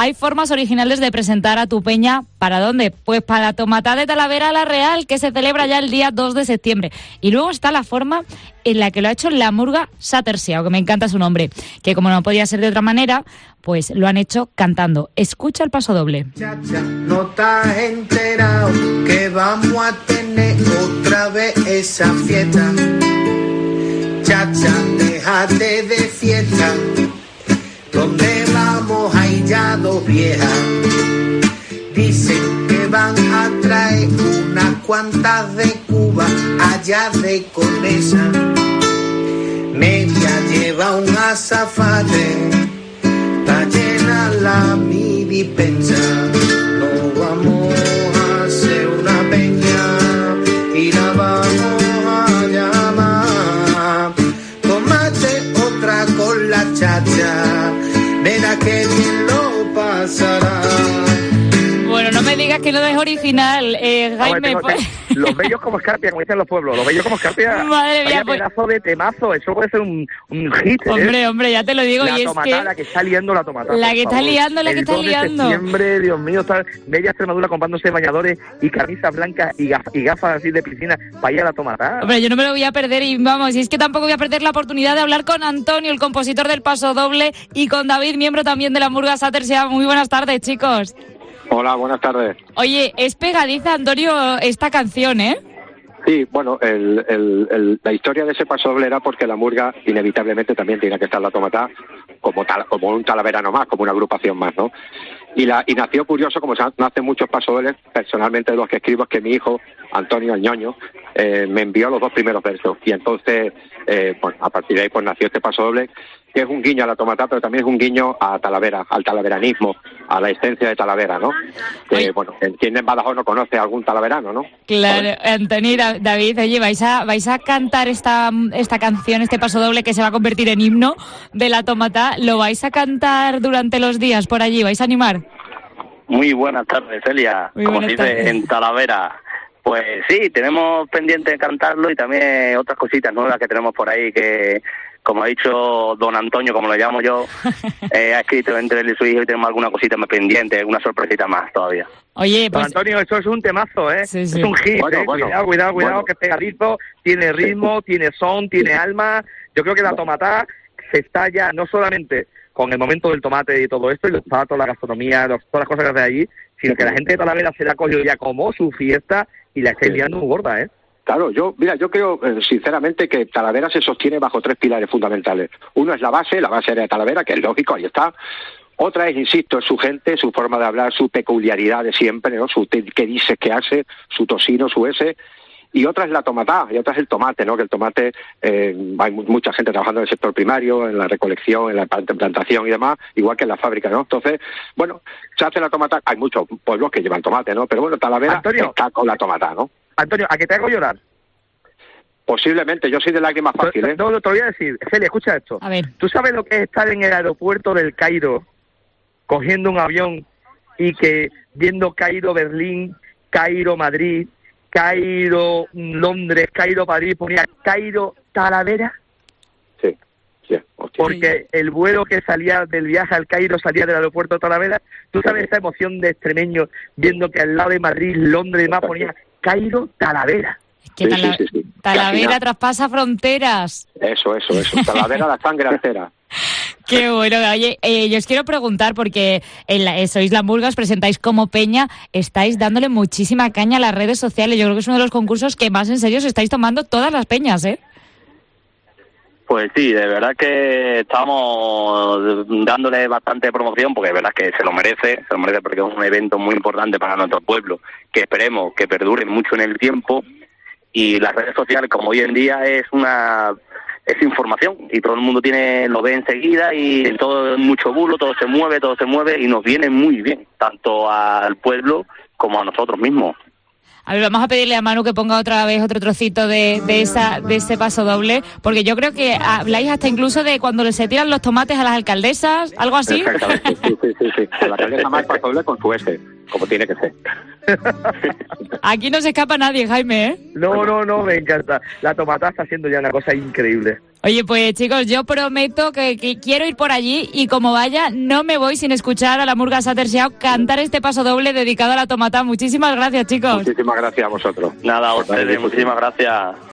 hay formas originales de presentar a tu peña. ¿Para dónde? Pues para la Tomatá de Talavera la Real, que se celebra ya el día 2 de septiembre. Y luego está la forma en la que lo ha hecho la Murga Satersiao, que me encanta su nombre, que como no podía ser de otra manera, pues lo han hecho cantando. Escucha el paso doble. Chacha, no te has enterado que vamos a tener otra vez esa fiesta. Chacha, déjate de fiesta, donde vamos a ir ya dos viejas. Dicen que van a traer unas cuantas de Cuba, allá de Conesa. Media lleva un azafate, pa' llenar la mi dispensa. No vamos a hacer una peña y la vamos a llamar. Tómate otra con la chacha, verás que bien lo pasará. Bueno, no me digas que no es original, Jaime. Los bellos como escarpia, como dicen los pueblos, los bellos como escarpia. Madre mía, vaya pedazo de temazo, eso puede ser un hit. Hombre, ya te lo digo. La y Tomatá, es que la que está liando la Tomatá. La que está liando, la que está liando. El 2 de septiembre, Dios mío, está bella Extremadura comprándose bañadores y camisas blancas y gafas así de piscina para ir a la Tomatá. Hombre, yo no me lo voy a perder y vamos, y es que tampoco voy a perder la oportunidad de hablar con Antonio, el compositor del Paso Doble, y con David, miembro también de la Murga Satersiao. Muy buenas tardes, chicos. Hola, buenas tardes. Oye, es pegadiza, Antonio, esta canción, ¿eh? Sí, bueno, la historia de ese paso doble era porque la Murga inevitablemente también tiene que estar la Tomatá como un talaverano más, como una agrupación más, ¿no? Y nació curioso, como nacen muchos pasodobles, personalmente de los que escribo, es que mi hijo, Antonio el Ñoño, me envió los 2 primeros versos. Y entonces, bueno, a partir de ahí pues nació este pasodoble, que es un guiño a la Tomatá, pero también es un guiño a Talavera, al talaveranismo, a la esencia de Talavera, ¿no? Bueno, quien en Badajoz no conoce a algún talaverano, ¿no? Claro, Antonio y David, oye, vais a cantar esta canción, este pasodoble que se va a convertir en himno de la Tomatá. ¿Lo vais a cantar durante los días por allí? ¿Vais a animar? Muy buenas tardes, Celia. Como se dice en Talavera. Pues sí, tenemos pendiente de cantarlo y también otras cositas nuevas que tenemos por ahí que, como ha dicho don Antonio, como lo llamo yo, ha escrito entre él y su hijo y tenemos alguna cosita más pendiente, alguna sorpresita más todavía. Oye, pues... Don Antonio, eso es un temazo, ¿eh? Sí, sí. Es un hit, bueno. Cuidado, que es pegadizo, tiene ritmo, tiene son, tiene alma. Yo creo que la Tomatá se está ya, no solamente con el momento del tomate y todo esto, y los platos, la gastronomía, todas las cosas que hace allí, sino que la gente de Talavera se la ha cogido ya como su fiesta y la está liando muy gorda, ¿eh? Claro, yo creo sinceramente que Talavera se sostiene bajo 3 pilares fundamentales. Uno es la base de Talavera, que es lógico, ahí está. Otra es, insisto, es su gente, su forma de hablar, su peculiaridad de siempre, ¿no? Qué dice, qué hace, su tocino, su ese. Y otra es la Tomatá, y otra es el tomate, ¿no? Que el tomate, hay mucha gente trabajando en el sector primario, en la recolección, en la plantación y demás, igual que en la fábrica, ¿no? Entonces, bueno, se hace la Tomatá, hay muchos pueblos que llevan tomate, ¿no? Pero bueno, Talavera está con la Tomatá, ¿no? Antonio, ¿a qué te hago llorar? Posiblemente, yo soy de lágrimas fácil, ¿eh? No, te voy a decir. Celia, escucha esto. A ver. ¿Tú sabes lo que es estar en el aeropuerto del Cairo, cogiendo un avión y que viendo Cairo, Berlín, Cairo, Madrid, Cairo, Londres, Cairo, París, ponía Cairo, Talavera? Sí. Hostia. Porque el vuelo que salía del viaje al Cairo salía del aeropuerto de Talavera. ¿Tú sabes esa emoción de extremeño viendo que al lado de Madrid, Londres y demás ponía Cairo, Talavera? Es que Sí. Talavera traspasa fronteras. Eso. Talavera, la sangre altera. Qué bueno. Oye, yo os quiero preguntar, porque sois la Murga, os presentáis como peña, estáis dándole muchísima caña a las redes sociales. Yo creo que es uno de los concursos que más en serio os estáis tomando todas las peñas, ¿eh? Pues sí, de verdad que estamos dándole bastante promoción, porque de verdad que se lo merece porque es un evento muy importante para nuestro pueblo, que esperemos que perdure mucho en el tiempo. Y las redes sociales, como hoy en día es información y todo el mundo lo ve enseguida y todo es mucho bulo, todo se mueve y nos viene muy bien, tanto al pueblo como a nosotros mismos. A ver, vamos a pedirle a Manu que ponga otra vez otro trocito de ese paso doble, porque yo creo que habláis hasta incluso de cuando se tiran los tomates a las alcaldesas, algo así. Exactamente, sí. La alcaldesa más paso doble con su S, como tiene que ser. Aquí no se escapa nadie, Jaime, ¿eh? No, me encanta. La Tomatá está haciendo ya una cosa increíble. Oye, pues chicos, yo prometo que quiero ir por allí y como vaya, no me voy sin escuchar a la Murga Satersiao cantar este paso doble dedicado a la Tomatá. Muchísimas gracias, chicos. Muchísimas gracias a vosotros. Nada, a ustedes, muchísimas gracias.